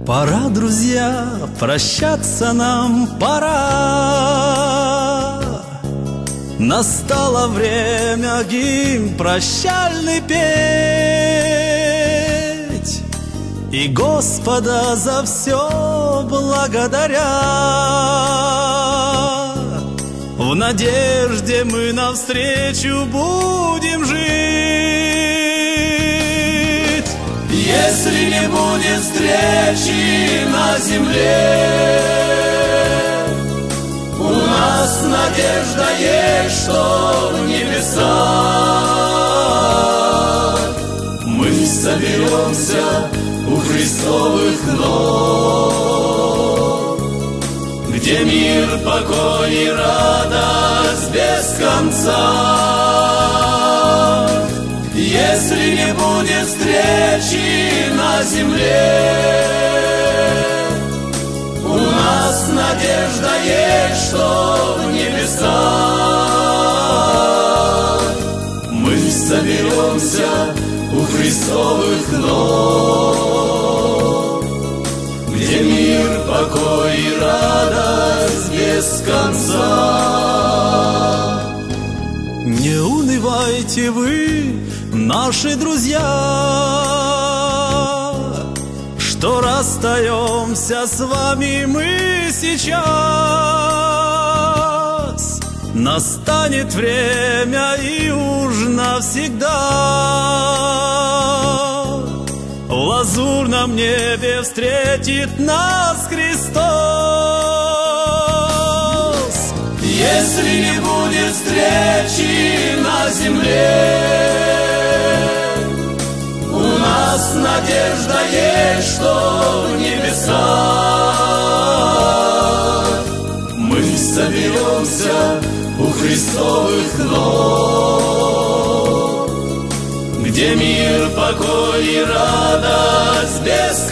Пора, друзья, прощаться нам пора. Настало время гимн прощальный петь, и Господа за все благодаря. В надежде мы навстречу будем жить. Если не будет встречи на земле, у нас надежда есть, что в небесах мы соберемся у Христовых ног, где мир, покой и радость без конца. Если не будет встречи на земле, у нас надежда есть, что в небесах мы соберемся у Христовых ног, где мир, покой и радость без конца. Не унывайте вы, наши друзья, что расстаемся с вами мы сейчас. Настанет время и уж навсегда в лазурном небе встретит нас Христос. Если не будет встречи на земле, у нас надежда есть, что в небесах мы соберемся у Христовых ног, где мир, покой и радость без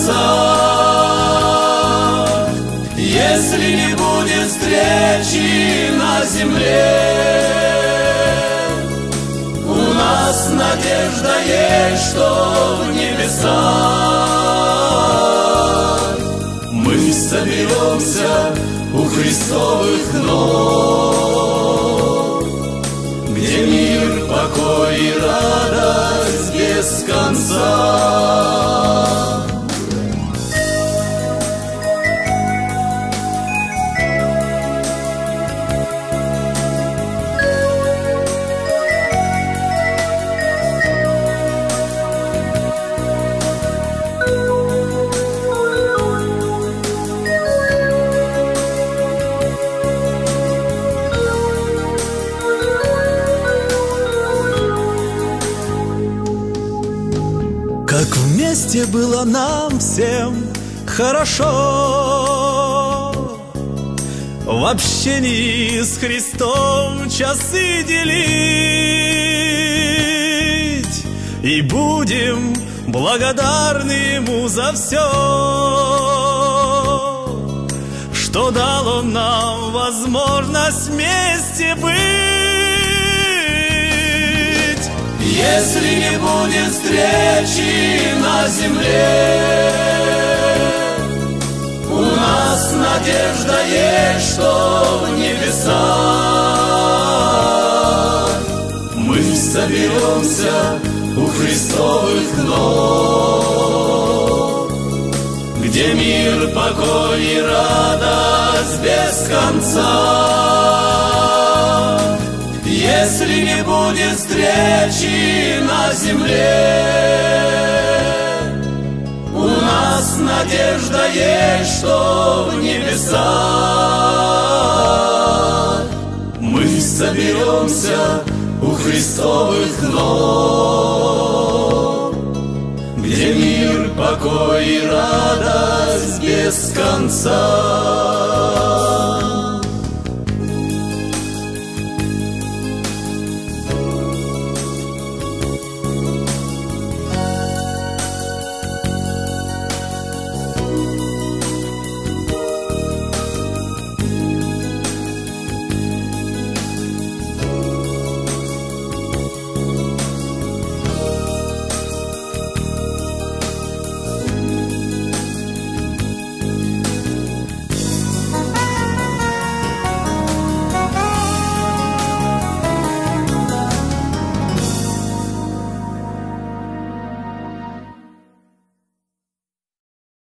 конца. Если не будет встречи на земле, у нас надежда есть, что в небесах мы соберемся у Христовых ног, где мир, покой и радость без конца. Как вместе было нам всем хорошо, в общении с Христом часы делить, и будем благодарны Ему за все, что дал Он нам возможность вместе быть. Если не будет встречи на земле, у нас надежда есть, что в небесах мы соберемся у Христовых ног, где мир, покой и радость без конца. Если не будет встречи на земле, у нас надежда есть, что в небесах мы соберемся у Христовых ног, где мир, покой и радость без конца.